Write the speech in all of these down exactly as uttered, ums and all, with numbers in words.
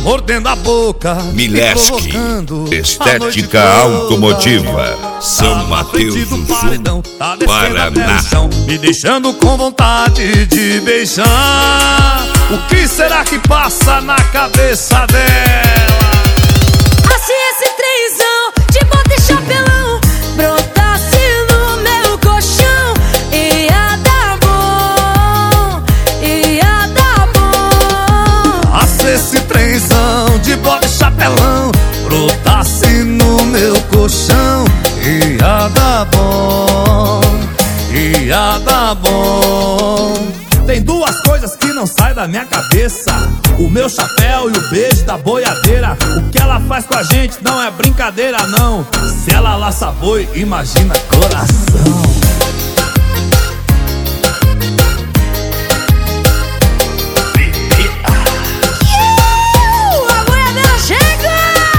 mordendo a boca, Mileski, estética automotiva, São Mateus do Sul, Paraná. Me deixando com vontade de beijar. O que será que passa na cabeça dela? Se esse trenzão de bota e chapelão brotasse no meu colchão, ia dar bom, ia dar bom. Ah, se esse trenzão de bota e chapelão brotasse no meu colchão, ia dar bom, ia dar bom. Tem duas coisas que não saem da minha cabeça: o meu chapéu e o beijo da boiadeira. O que ela faz com a gente não é brincadeira, não. Se ela laça boi, imagina coração. A boiadeira chega,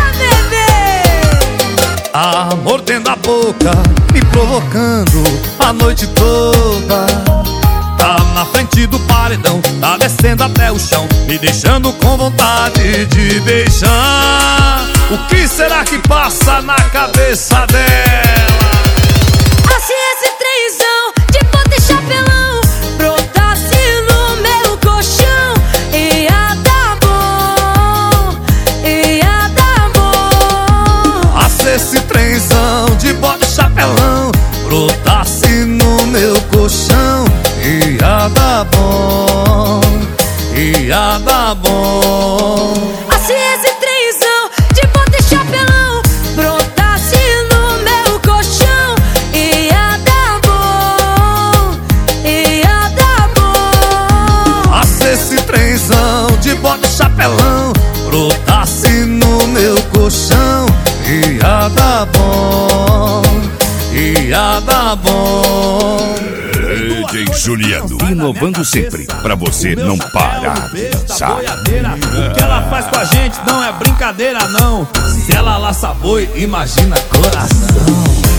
bebê! Ah, mordendo a boca, me provocando a noite toda. Tá na frente do paredão, tá descendo até o chão, me deixando com vontade de beijar. O que será que passa na cabeça dela? Ah, se esse trenzão de bota e chapelão brotasse no meu colchão, ia dar bom, ia dar bom. Ah, se esse trenzão de bota e chapelão brotasse no meu colchão, ia dar bom, ia dar bom. Ah, se esse trenzão de bota e chapelão brotasse no meu colchão, ia dar bom, ia dar bom. Ah, se esse trenzão de bota e chapelão brotasse no meu colchão, ia dar bom, ia dar bom. D J Juliano, inovando sempre, pra você não parar de dançar. O que ela faz com a gente não é brincadeira, não. Se ela laça boi, imagina coração.